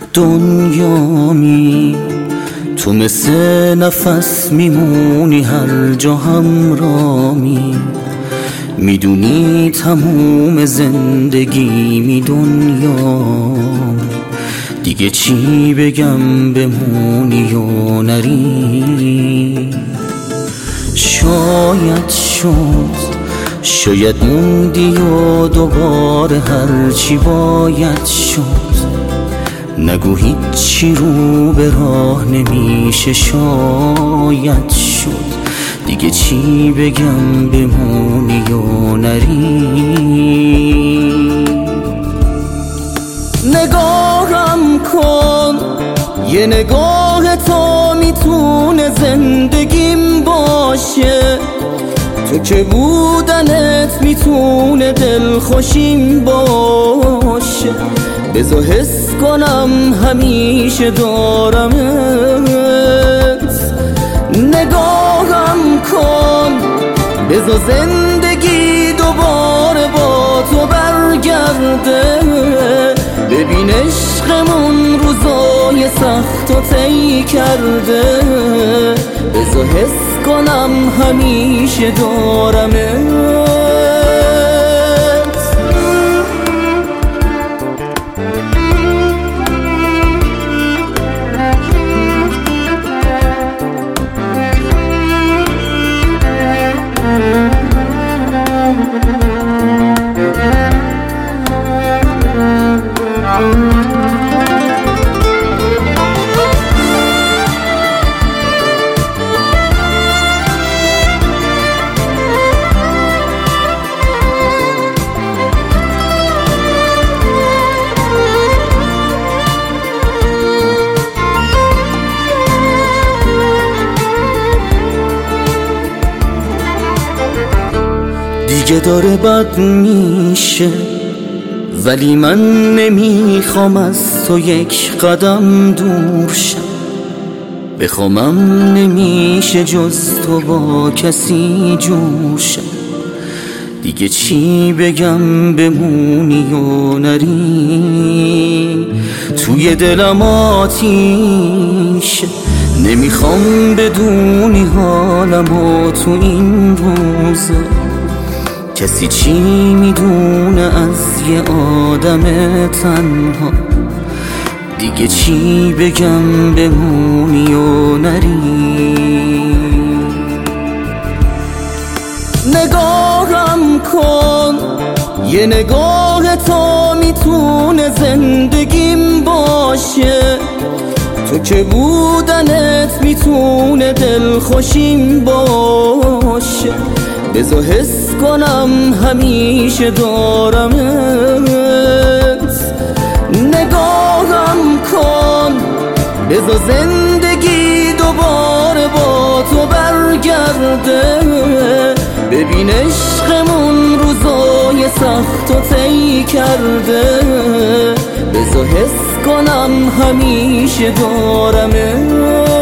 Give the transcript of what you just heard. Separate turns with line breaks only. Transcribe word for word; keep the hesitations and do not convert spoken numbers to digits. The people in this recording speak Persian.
دنیامی تو مثل نفس میمونی هر جا همرامی، میدونی تموم زندگی می دنیامی، دیگه چی بگم بمونی و نری. شاید شد شاید موندی و دوباره هرچی باید شد، نگو هیچی رو به راه نمیشه. شاید شد دیگه چی بگم بمونی و نری. نگاهم کن یه نگاه تو میتونه زندگیم باشه، تو که بودنت میتونه دلخوشیم باشه. بذار حس کنم همیشه دارمت. نگاهم کن بذار زندگی دوباره با تو برگرده، ببین عشقمون روزای سخت و طی کرده. بذار حس کنم همیشه دارمت. دیگه داره بد میشه ولی من نمیخوام از تو یک قدم دور شم. بخوامم نمیشه جز تو با کسی جور شم. دیگه چی بگم بمونی و نری. توی دلم آتیشه نمیخوام بدونی حالم و تو این روزا. کسی چی میدونه از یه آدم تنها. دیگه چی بگم بمونی و نری. نگاهم کن یه نگاه تو میتونه زندگیم باشه، تو که بودنت میتونه دلخوشیم باشه. بذار حس کنم همیشه دارمت. نگاهم کن بذار زندگی دوباره با تو برگرده، ببین عشقمون روزای سخت و طی کرده. بذار حس کنم همیشه دارمت.